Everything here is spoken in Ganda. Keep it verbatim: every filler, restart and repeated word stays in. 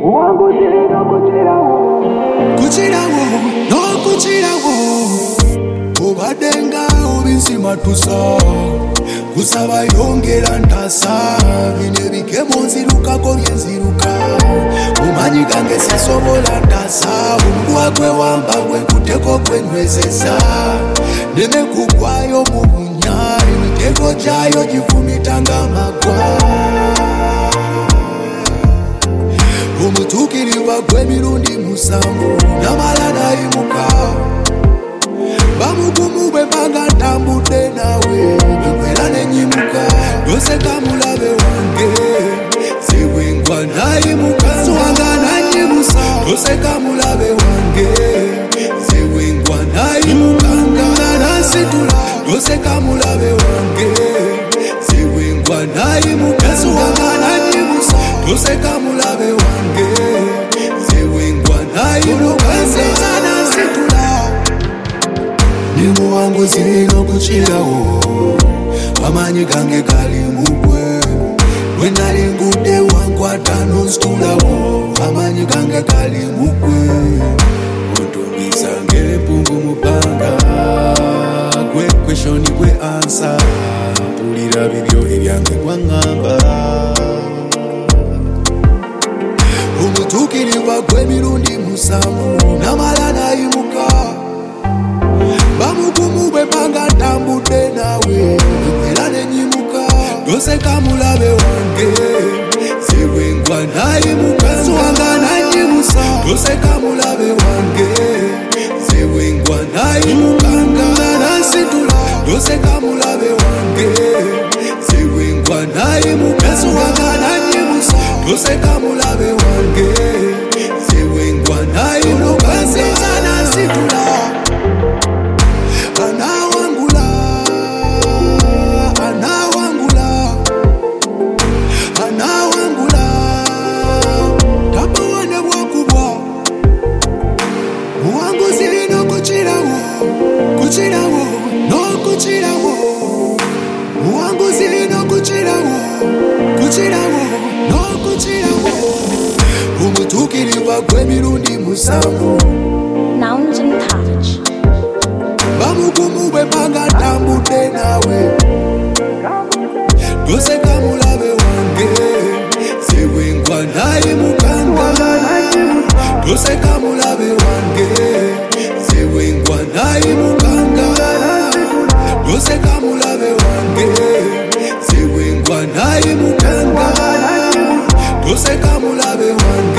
wangu jina kuchirawo kuchirawo no kuchirawo ubadenga ubinsi matusa kusaba yongera ntasa bine bikemo nziruka ko byenziruka umanyi gange sisobola ntasa umugwa gwe wamba gwe kuteko kwenwezeza neme kugwayo mu bunyari mitego jayo gifumitanga magwa umutukiriwa gwe mirundi musango namalana imuka bamugumu bwe banga tambude nawe bekwera nenyimuka yose kamulabe wange siwengwa nayimuka swanga nanyimusa yose kamulabe wange siwengwa nayimuka nanasitula yose kamulabe wange siwengwa nayimuka swanga nanyimusa yose kamulabe wange siwengwa nayimuka nanasitula Nimu wangu zino kuchirawo amanyi gange kali mugwe wenali ngude wangu atano stulawo amanyi gange kali mugwe ontumisa ngere pungu mupanga gwe kweshoni gwe ansa pulira bibyo ebyange kwangamba umutukiriwa gwe mirundi musanvu namalana imuka bamugumu bwe banga tambude nawe bekwera nenyimuka yose kamulabe wange siwengwa nayimuka swanga nanyimusa yose kamulabe wange siwengwa nayimuka nanasitula yose kamulabe wange siwengwa nayimuka swanga nanyimusa yose kamulabe wange siwengwa nayimuka nanasitula Kuchirawo, no kuchirawo wangu zino kuchirawo kuchirawo, no kuchirawo umutukiriwa gwe mirundi musanvu Mountain Touch bamugumu bwe banga tambude nawe yose kamulabe wange siwengwa nayimukanga yose kamulabe wange siwengwa nayimukanga yose kamulabe wange siwengwa nayimukanga yose kamulabe wange